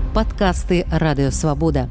Падкасты Радыёвабода.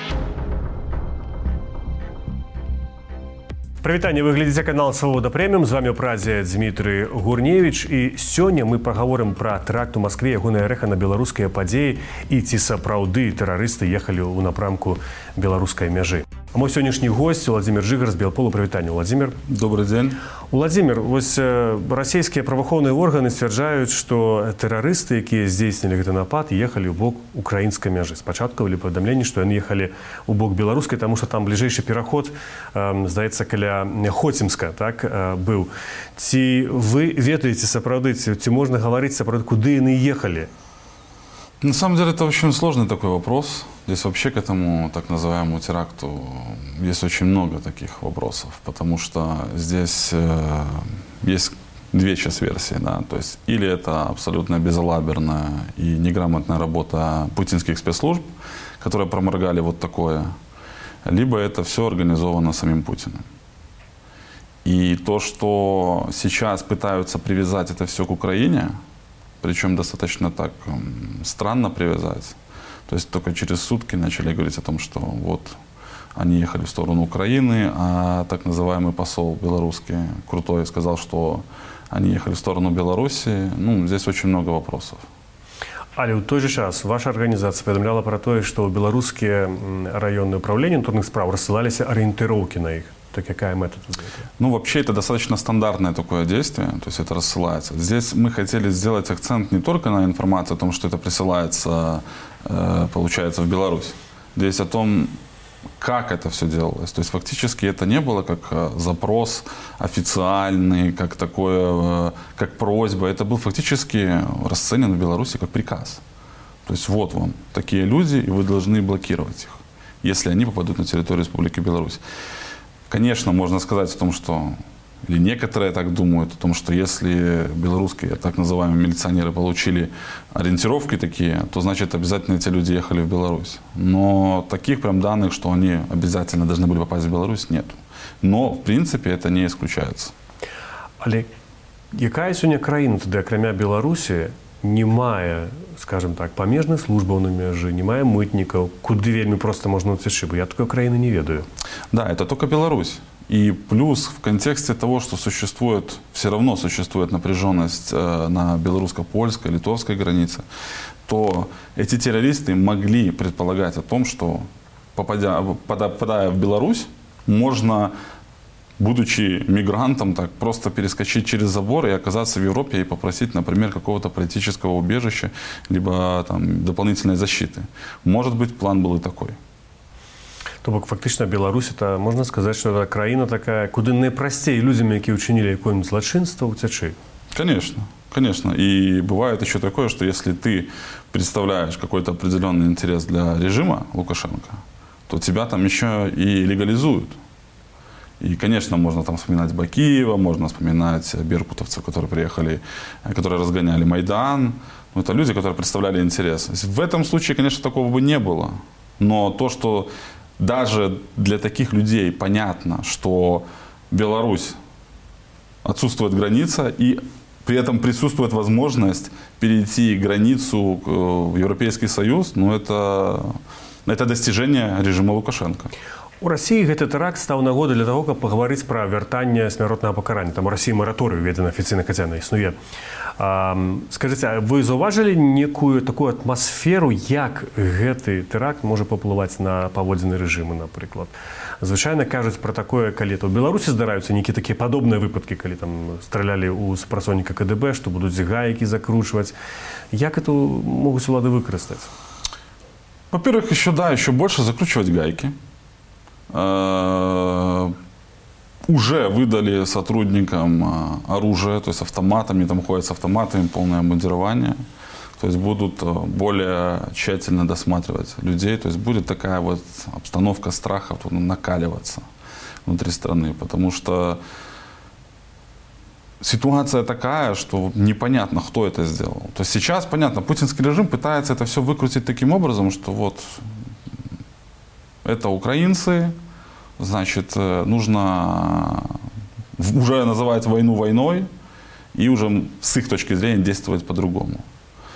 Прывітанне, вы глядзіце канал Свабода Прэміум. З вами ў прадзе Дмітрый Гурневіч. І сёння мы пагаворым пра тэракт у Маскве, ягонае рэха на беларускія падзеі і ці сапраўды тэрарысты ехалі ў напрамку беларускай мяжы. А мой сённяшні гость Владимир Жигар з Белполу. Прывітанне, Владимир. Добрый день. Владимир, вось расійскія праваахоўныя органы сцвярджаюць, што тэрарысты, якія здзейснілі гэты напад, ехалі ў бок украінскай мяжы. Спачатку былі паведамленні, што яны ехалі ў бок беларускай, таму што там бліжэйшы пераход, здаецца, каля Хоцімска, так, быў. Ці вы ведаеце сапраўды, ці можна гаварыць сапраўды, куды яны ехалі? На самом деле это очень сложный такой вопрос. Здесь вообще к этому так называемому теракту есть очень много таких вопросов, потому что здесь есть две сейчас версии, да, то есть или это абсолютно безалаберная и неграмотная работа путинских спецслужб, которые проморгали вот такое, либо это все организовано самим Путиным. И то, что сейчас пытаются привязать это все к Украине, причем достаточно так странно привязать. То есть только через сутки начали говорить о том, что вот они ехали в сторону Украины, а так называемый посол белорусский Крутой сказал, что они ехали в сторону Беларуси. Ну, здесь очень много вопросов. Але ў той же час ваша арганізацыя паведамляла пра тое, што беларускія раённыя ўправленні ўнутраных спраў рассылаліся арыентыроўкі на іх. Так какая мэта тут? Ну, вообще, это достаточно стандартное такое действие, то есть это рассылается. Здесь мы хотели сделать акцент не только на информации о том, что это присылается, получается, в Беларусь. Здесь о том, как это все делалось. То есть фактически это не было как запрос официальный, как такое, как просьба. Это был фактически расценен в Беларуси как приказ. То есть вот вам такие люди, и вы должны блокировать их, если они попадут на территорию Республики Беларусь. Конечно, можно сказать о том, что, или некоторые так думают, о том, что если белорусские так называемые милиционеры получили ориентировки такие, то значит обязательно эти люди ехали в Беларусь. Но таких прям данных, что они обязательно должны были попасть в Беларусь, нету. Но, в принципе, это не исключается. Але якая сёння краіна туды, акрамя Беларусі, не мае, скажем так, памежных службаў на мяжы, не мае мытнікаў, куды вельмі проста можна уцячы, бо я такой краіны не ведаю. Да, это только Беларусь. И плюс в контексте того, что существует, все равно существует напряженность на белорусско-польской, литовской границе, то эти террористы могли предполагать о том, что попадая в Беларусь, можно, будучи мигрантом, так просто перескочить через забор и оказаться в Европе и попросить, например, какого-то политического убежища, либо там, дополнительной защиты. Может быть, план был и такой. То бок фактычна Беларусь, это можна сказаць, што это краіна такая, куды найпрасцей людзям, якія ўчынілі якое-нибудь злачынства, уцячы. Конечно, конечно. И бывает еще такое, что если ты представляешь какой-то определенный интерес для режима Лукашенко, то тебя там еще и легализуют. И, конечно, можно там вспоминать Бакиева, можно вспоминать беркутовцев, которые приехали, которые разгоняли Майдан. Ну, это люди, которые представляли интерес. В этом случае, конечно, такого бы не было. Но то, что даже для таких людей понятно, что Беларусь отсутствует граница, и при этом присутствует возможность перейти границу в Европейский Союз, ну, это достижение режима Лукашенко. У Расіі гэты тэракт стаў нагодай для таго, каб пагаварыць пра вяртанне смяротнага пакарання. Там у Расіі мараторый уведзены афіцыйна, хаця яна існуе. Скажыце, а вы заўважылі некую такую атмасферу, як гэты тэракт можа паўплываць на паводзіны рэжыму, напрыклад? Звычайна кажуць пра такое, калі то ў Беларусі здараюцца нейкія такія падобныя выпадкі, калі там стралялі ў супрацоўніка КДБ, што будуць гайкі закручваць. Як это могуць улады выкарыстаць? Во-первых, еще больше закручивать гайки. Уже выдали сотрудникам оружие, то есть автоматами, там ходят с автоматами, полное обмундирование. То есть будут более тщательно досматривать людей. То есть будет такая вот обстановка страха накаливаться внутри страны. Потому что ситуация такая, что непонятно, кто это сделал. То есть сейчас, понятно, путинский режим пытается это все выкрутить таким образом, что вот это украинцы, значит, нужно уже называть войну войной и уже с их точки зрения действовать по-другому.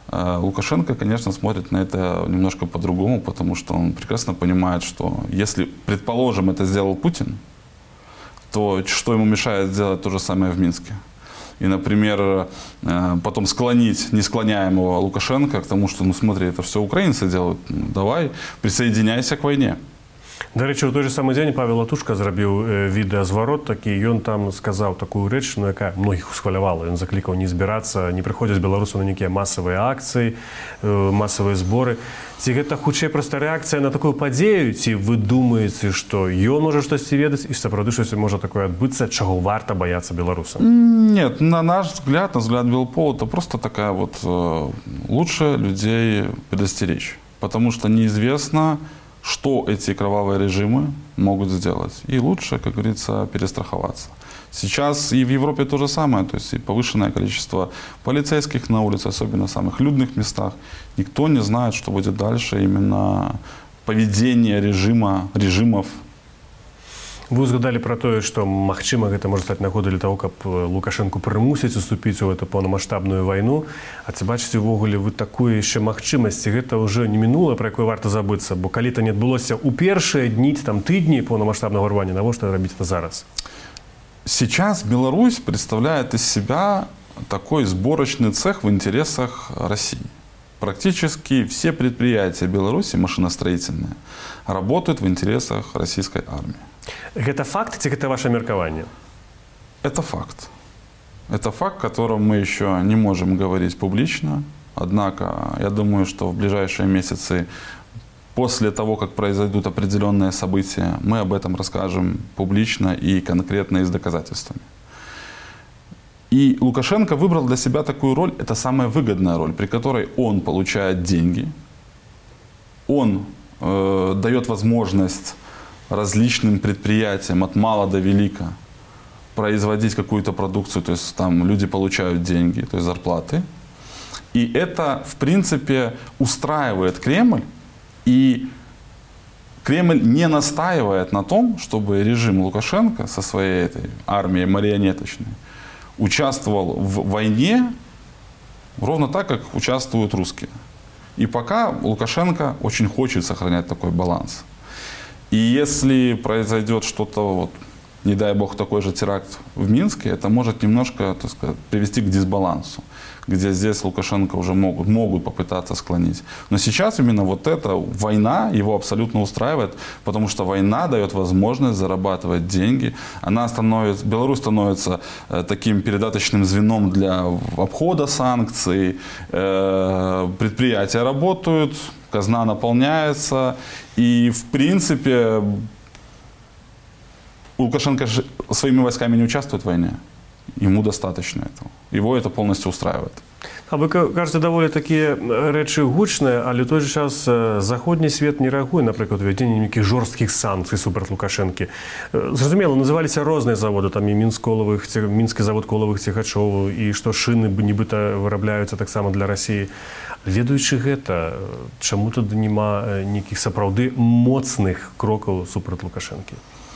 Лукашенко, конечно, смотрит на это немножко по-другому, потому что он прекрасно понимает, что если, предположим, это сделал Путин, то что ему мешает сделать то же самое в Минске? И, например, потом склонить несклоняемого Лукашенко к тому, что, ну смотри, это все украинцы делают, ну, давай, присоединяйся к войне. До речі, у той же самий день Павел Латушка зробив відеозварот такі, і він там сказав таку реч, ну, яка многих усхвалювала. Він закликав не збиратися, не приходять з Білорусі на ніякі масові акції, масові збори. Ці гэта хутчэй проста рэакцыя на такую падзею, ці вы думаеце, што ён можа штосьці ведаць і сапраўды штось можа такое адбыцца, чаго варта баяцца беларусам? Нет, на наш взгляд, на взгляд Белпола, это просто такая вот лучше людей предостеречь. Потому что неизвестно, что эти кровавые режимы могут сделать. И лучше, как говорится, перестраховаться. Сейчас и в Европе то же самое, то есть и повышенное количество полицейских на улице, особенно в самых людных местах. Никто не знает, что будет дальше, именно поведение режимов. Вы згадали про тое, што магчыма гэта можа стаць нагодай для таго, каб Лукашэнку прымусіць уступіць у эту паўнамаштабную вайну. А ці бачыце ўвогуле вы такую яшчэ магчымасць? Гэта ўжо не мінула, пра якое варта забыцца, бо калі это не адбылося ў першыя дні, там тыдні паўнамаштабнага рвання, навошта рабіць это зараз? Сейчас Беларусь представляет из себя такой сборочный цех в интересах России. Практически все предприятия Беларуси, машиностроительные, работают в интересах российской армии. Это факт, ці гэта ваше меркаванне? Это факт. Это факт, о котором мы еще не можем говорить публично. Однако, я думаю, что в ближайшие месяцы, после того, как произойдут определенные события, мы об этом расскажем публично и конкретно и с доказательствами. И Лукашенко выбрал для себя такую роль, это самая выгодная роль, при которой он получает деньги, он дает возможность различным предприятиям от мала до велика производить какую-то продукцию, то есть там люди получают деньги, то есть зарплаты. И это, в принципе, устраивает Кремль, и Кремль не настаивает на том, чтобы режим Лукашенко со своей этой армией марионеточной участвовал в войне ровно так, как участвуют русские. И пока Лукашенко очень хочет сохранять такой баланс. И если произойдет что-то, вот, не дай бог, такой же теракт в Минске, это может немножко, так сказать, привести к дисбалансу, где здесь Лукашенко уже могут попытаться склонить. Но сейчас именно вот эта война его абсолютно устраивает, потому что война дает возможность зарабатывать деньги. Беларусь становится таким передаточным звеном для обхода санкций, предприятия работают, казна наполняется, и в принципе Лукашенко своими войсками не участвует в войне. Ему достаточно этого. Его это полностью устраивает. А вы кажете, даволі такі речі гучныя, але той же час заходні свет не реагує, наприклад, введення яких жорстких санкцій супроти Лукашенки. Зрозуміло, називалися різні заводи, там і Мінський завод колових цехачоў, і што шины нібыта вырабляюцца таксама для Росії. Ведаючы гэта, чаму тады нема нейкіх сапраўды моцных крокаў супроти Лукашенки?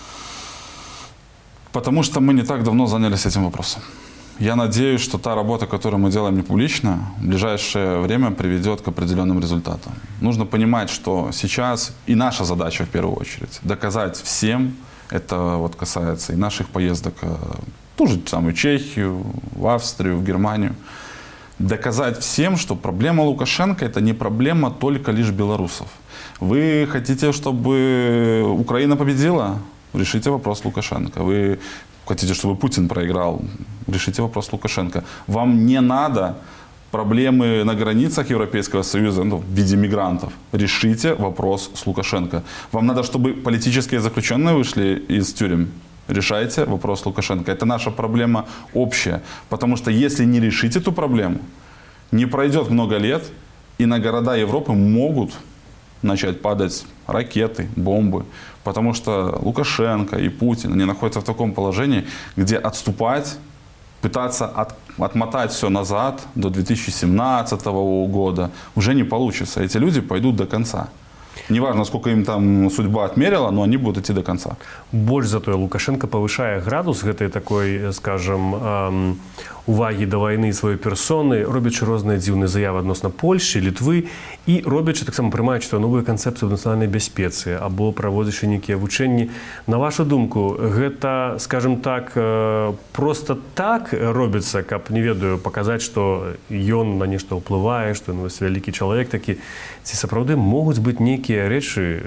Потому что мы не так давно занялись этим вопросом. Я надеюсь, что та работа, которую мы делаем не публично, в ближайшее время приведет к определенным результатам. Нужно понимать, что сейчас и наша задача в первую очередь доказать всем, это вот касается и наших поездок в ту же самую Чехию, в Австрию, в Германию, доказать всем, что проблема Лукашенко это не проблема только лишь белорусов. Вы хотите, чтобы Украина победила? Решите вопрос Лукашенко. Вы хотите, чтобы Путин проиграл? Решите вопрос Лукашенко. Вам не надо проблемы на границах Европейского Союза, в виде мигрантов. Решите вопрос с Лукашенко. Вам надо, чтобы политические заключенные вышли из тюрем? Решайте вопрос Лукашенко. Это наша проблема общая. Потому что если не решить эту проблему, не пройдет много лет, и на города Европы могут начать падать ракеты, бомбы. Потому что Лукашенко и Путин, они находятся в таком положении, где отступать, пытаться отмотать все назад до 2017 года уже не получится. Эти люди пойдут до конца. Неважно, сколько им там судьба отмерила, но они будут идти до конца. Больш за тое, Лукашенко повышае градус гэтай такой, скажем, увагі да вайны сваёй персоны, робячы розныя дзіўныя заявы адносна Польшчы, Літвы і робячы таксама прымаючы новыя канцэпцыі ў нацыянальнай бяспецы або праводзячы нейкія вучэнні. На вашу думку, гэта, скажем так, просто так робіцца, каб, не ведаю, паказаць, што ён на нешта ўплывае, што ён вялікі чалавек такі, ці сапраўды могуць быць нейкія рэчы,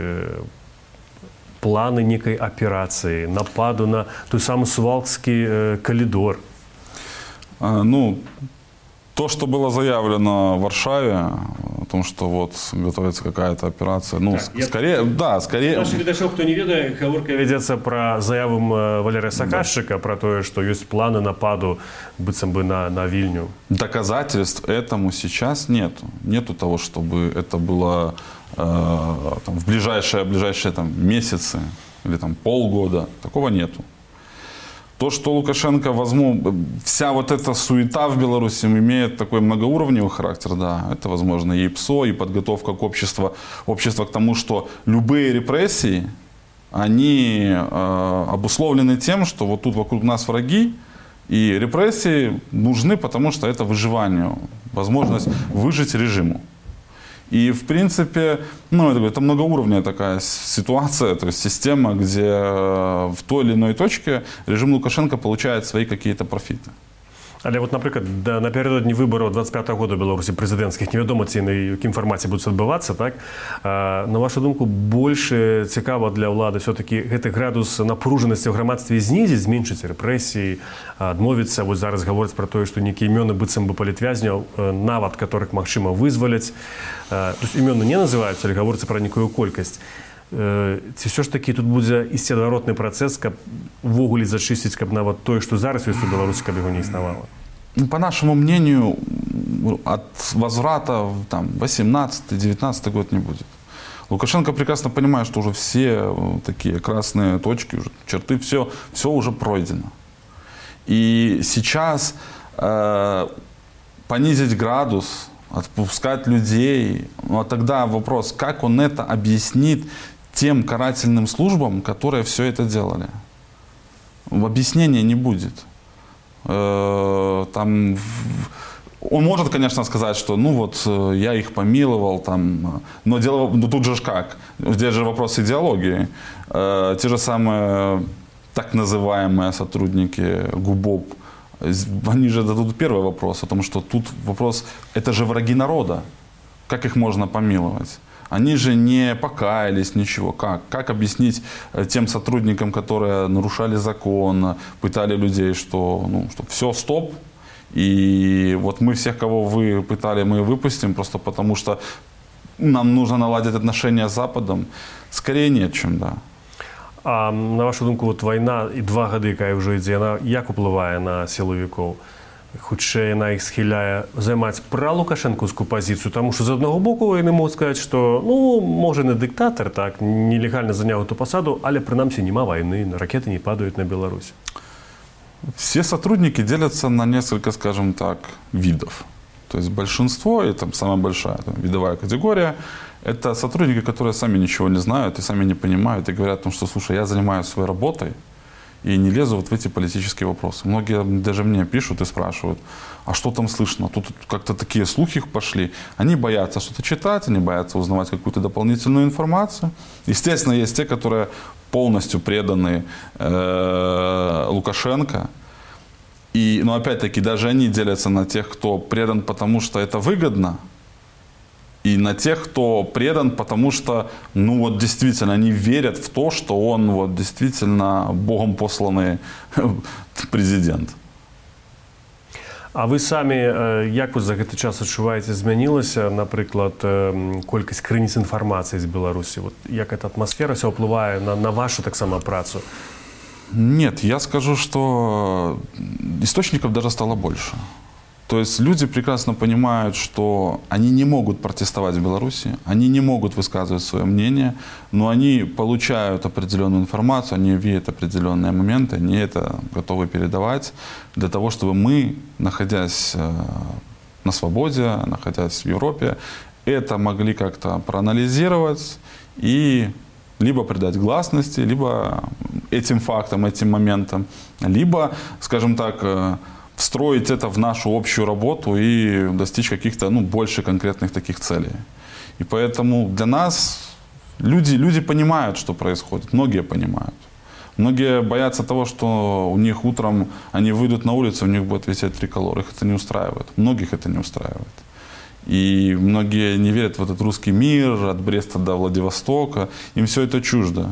планы некай аперацыі, нападу на той самы Сувалкскі калідор? Ну, то, что было заявлено в Варшаве, о том, что вот готовится какая-то операция, ну, так, скорее... Наши глядачи, кто не ведает, гаворка ведется про заяву Валерия Саакашчыка, про то, что есть планы нападу, быццам бы, на Вильню. Доказательств этому сейчас нету. Нету того, чтобы это было там, в ближайшие там, месяцы или там, полгода. Такого нету. То, что Лукашенко, вся вот эта суета в Беларуси имеет такой многоуровневый характер, да, это возможно и ПСО, и подготовка к общества к тому, что любые репрессии, они обусловлены тем, что вот тут вокруг нас враги, и репрессии нужны, потому что это выживание, возможность выжить режиму. И, в принципе, ну, это многоуровневая такая ситуация, то есть система, где в той или иной точке режим Лукашенко получает свои какие-то профиты. Але вот, наприклад, напередодні виборів 25-го году в Білорусі президентських, невідомо ці на яким форматі будуть відбуватися, так? На вашу думку, більше цікаво для влади все-таки гэты градус напруженості в громадстві знизить, зменшить репресії, відмовитися, ось зараз говорять про те, що некі імені быццам бы політв'язнів, нават которых, магчыма, вызволять. То есть імені не називаються, але говориться про некую колькость. Ці все ж таки тут буде ісці адваротны працэс, каб увогуле зачысціць, каб нават тое, што зараз ёсць у Беларусі, каб яго не існавала? По нашему мнению, от возврата в 18-19 год не будет. Лукашенко прекрасно понимает, что уже все такие красные точки, уже черты, все уже пройдено. И сейчас понизить градус, отпускать людей, ну а тогда вопрос, как он это объяснит тем карательным службам, которые все это делали? Объяснения не будет. Там, он может, конечно, сказать, что ну вот я их помиловал, там, но тут же как? Здесь же вопрос идеологии. Те же самые так называемые сотрудники ГУБОП, они же зададут первый вопрос о том, что тут вопрос, это же враги народа. Как их можно помиловать? Они же не покаялись, ничего. Как объяснить тем сотрудникам, которые нарушали закон, пытали людей, что, ну, что все, стоп, и вот мы всех, кого вы пытали, мы выпустим, просто потому что нам нужно наладить отношения с Западом? Скорее нет, чем да. А на вашу думку, вот война и 2 годы, якая уже ідзе, яна як уплывае на силовиков? Хутчэй яна іх схіляе займаць пралукашэнкаўскую пазіцыю, таму што з аднаго боку яны могуць сказаць, што ну, можа, не дыктатар, так, нелегальна заняў эту пасаду, але прынамсі няма вайны, ракеты не падаюць на Беларусь. Все сотрудники делятся на несколько, скажем так, видов. То есть большинство, и там самая большая видовая категория, это сотрудники, которые сами ничего не знают и сами не понимают, и говорят о том, что, слушай, я занимаюсь своей работой, и не лезу вот в эти политические вопросы. Многие даже мне пишут и спрашивают, а что там слышно? Тут как-то такие слухи пошли. Они боятся что-то читать, они боятся узнавать какую-то дополнительную информацию. Естественно, есть те, которые полностью преданы Лукашенко. Но опять-таки даже они делятся на тех, кто предан, потому что это выгодно, и на тех, кто предан, потому что, ну вот действительно, они верят в то, что он вот действительно Богом посланный президент. А вы самі, як за гэты час адчуваеце, змянілася, напрыклад, колькасць крыніц інфармацыі з Беларусі? Вот як эта атмасфера вся ўплывае на вашу таксама працу? Нет, я скажу, что источников даже стало больше. То есть люди прекрасно понимают, что они не могут протестовать в Беларуси, они не могут высказывать свое мнение, но они получают определенную информацию, они видят определенные моменты, они это готовы передавать для того, чтобы мы, находясь на свободе, находясь в Европе, это могли как-то проанализировать и либо придать гласности, либо этим фактам, этим моментам, либо, скажем так, встроить это в нашу общую работу и достичь каких-то, больше конкретных таких целей. И поэтому для нас люди понимают, что происходит, многие понимают. Многие боятся того, что у них утром они выйдут на улицу, у них будет висеть триколор. Их это не устраивает. Многих это не устраивает. И многие не верят в этот русский мир, от Бреста до Владивостока. Им все это чуждо.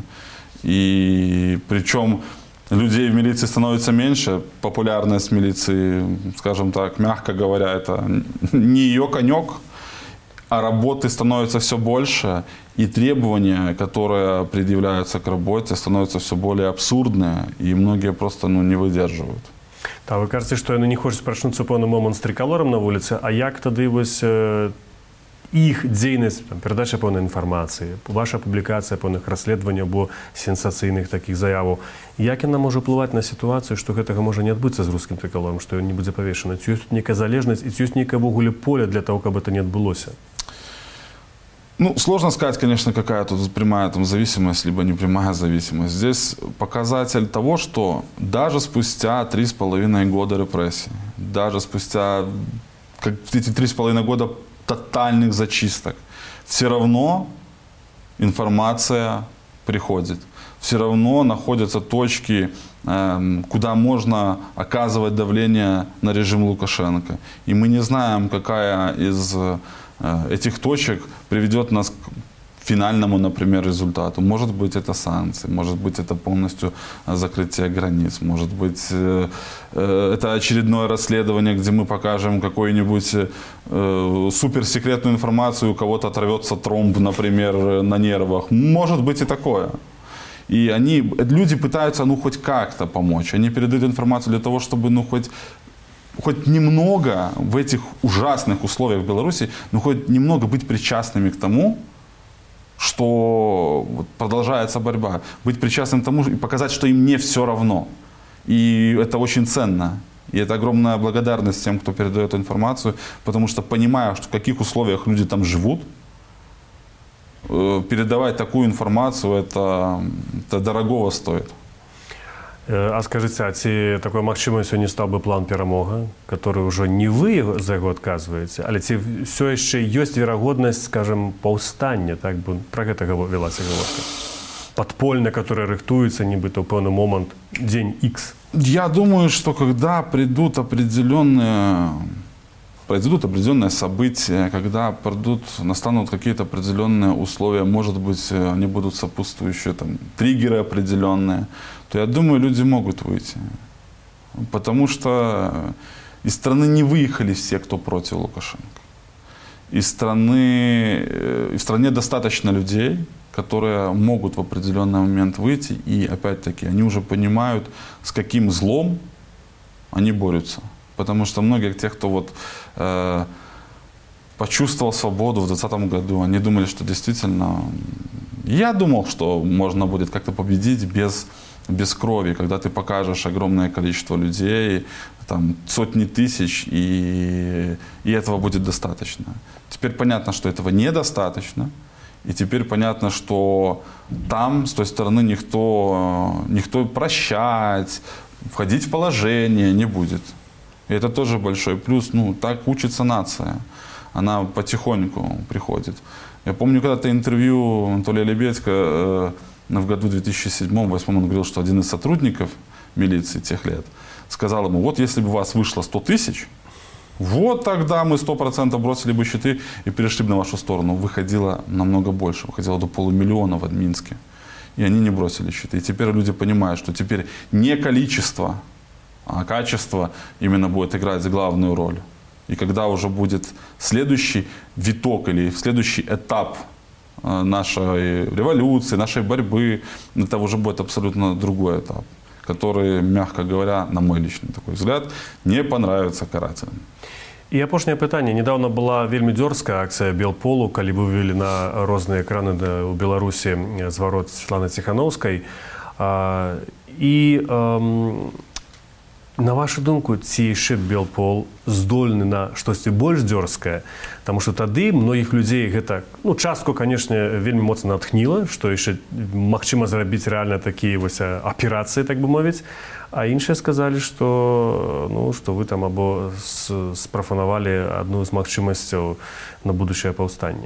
И причем людей в милиции становится меньше. Популярность милиции, скажем так, мягко говоря, это не ее конек. А работы становится все больше, и требования, которые предъявляются к работе, становятся все более абсурдные, и многие просто не выдерживают. Та ви кажете, що вони не хочуть прачнуцца пэўны момант з триколором на вуліцы, а як тады вось іх дзейнасць, перадача пэўнай інфармацыі, ваша публікацыя пэўных расследаванняў або сенсацыйных такіх заяваў, як яна можа ўплываць на сітуацыю, што гэтага можа не адбыцца з рускім триколором, што ён не будзе павешаны? Ці ёсць тут нейкая залежнасць, і ці ёсць нейкае ввогуле поле для того, каб это не адбылося? Сложно сказать, конечно, какая тут прямая зависимость, либо непрямая зависимость. Здесь показатель того, что даже спустя 3,5 года репрессий, даже спустя эти 3,5 года тотальных зачисток, все равно информация приходит. Все равно находятся точки, куда можно оказывать давление на режим Лукашенко. И мы не знаем, какая из этих точек приведет нас к финальному, например, результату. Может быть, это санкции, может быть, это полностью закрытие границ, может быть, это очередное расследование, где мы покажем какую-нибудь суперсекретную информацию, у кого-то оторвется тромб, например, на нервах. Может быть и такое. И люди пытаются, хоть как-то помочь. Они передают информацию для того, чтобы, хоть немного в этих ужасных условиях в Беларуси, хоть немного быть причастными к тому, что продолжается борьба. Быть причастным к тому и показать, что им не все равно. И это очень ценно. И это огромная благодарность тем, кто передает эту информацию, потому что, понимая, в каких условиях люди там живут, передавать такую информацию, это дорогого стоит. А скажите, а ці такой магчымай сёння стаў бы план перамога, который ўжо не вы за яго адказваеце, але ці ўсё яшчэ ёсць верагоднасць, скажем, паўстання, так бы пра гэта велася гаворка? Подпольно, которое рыхтуецца нібыта ў пэўны момант дзень X. Я думаю, что когда произойдут определенные события, когда настанут какие-то определенные условия, может быть, они будут сопутствующие, триггеры определенные, то я думаю, люди могут выйти. Потому что из страны не выехали все, кто против Лукашенко. В стране достаточно людей, которые могут в определенный момент выйти, и опять-таки они уже понимают, с каким злом они борются. Потому что многие тех, кто почувствовал свободу в 2020 году, они думали, что действительно... Я думал, что можно будет как-то победить без крови, когда ты покажешь огромное количество людей, сотни тысяч, и этого будет достаточно. Теперь понятно, что этого недостаточно, и теперь понятно, что там, с той стороны, никто прощать, входить в положение не будет. И это тоже большой плюс. Так учится нация. Она потихоньку приходит. Я помню когда-то интервью Анатолия Лебедько в году 2007-2008 он говорил, что один из сотрудников милиции тех лет сказал ему, если бы вас вышло 100 тысяч, тогда мы 100% бросили бы щиты и перешли бы на вашу сторону. Выходило намного больше, выходило до 500 000 в Минске. И они не бросили щиты. И теперь люди понимают, что теперь не количество, а качество именно будет играть главную роль. И когда уже будет следующий виток или следующий этап нашей революции, нашей борьбы, это уже будет абсолютно другой этап, который, мягко говоря, на мой личный такой взгляд, не понравится карателям. І апошняе пытанне. Недавно была вельмі дзёрзкая акцыя Белполу, калі вывели на розныя экраны ў Беларусі зварот Светланы Ціхановскай. І На вашу думку, ці яшчэ Белпол здольны на штосьці больш дзёрзкае? Таму што тады многіх людзей гэта, частку, канешне, вельмі моцна натхніла, што яшчэ магчыма зрабіць рэальна такія вось аперацыі, так бы мовіць, а іншыя сказалі, што вы там або спрафанавалі адну з магчымасцяў на будучае паўстанне.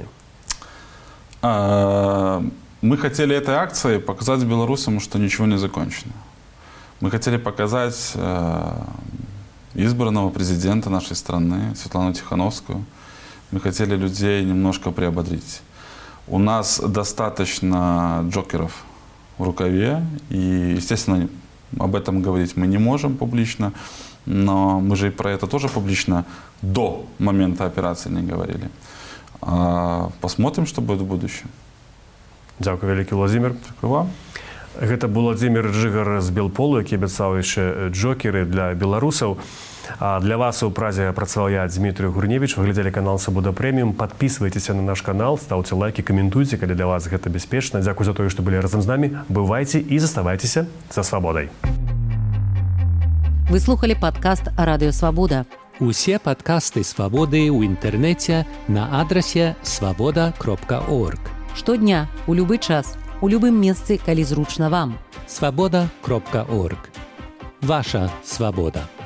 Мы хотели этой акцией показать белорусам, что ничего не закончено. Мы хотели показать избранного президента нашей страны, Светлану Тихановскую. Мы хотели людей немножко приободрить. У нас достаточно джокеров в рукаве, и, естественно, об этом говорить мы не можем публично, но мы же и про это тоже публично до момента операции не говорили. Посмотрим, что будет в будущем. Дзякуй вялікі, Владзімір. Дзякуй вам. Гэта быў Владзімір Жыгар з Белполу, які абяцаў яшчэ джокеры для беларусаў. А для вас у Празе працаваў я, Дмітрий Гурневич. Вы глядзелі канал «Свабода Прэміум». Подписывайтеся на наш канал, ставьте лайки, комментуйте, калі для вас гэта бяспечна. Дзякуй за тое, што былі разам з намі. Бывайце і заставайцеся за свабодай. Вы слухали падкаст «Радыё Свабода». Усе падкасты «Свабоды» ў інтэрнэце на адрасе свабода.орг. Штодня, у любы час, у любым месцы, калі зручна вам. Свабода.орг. Ваша свабода.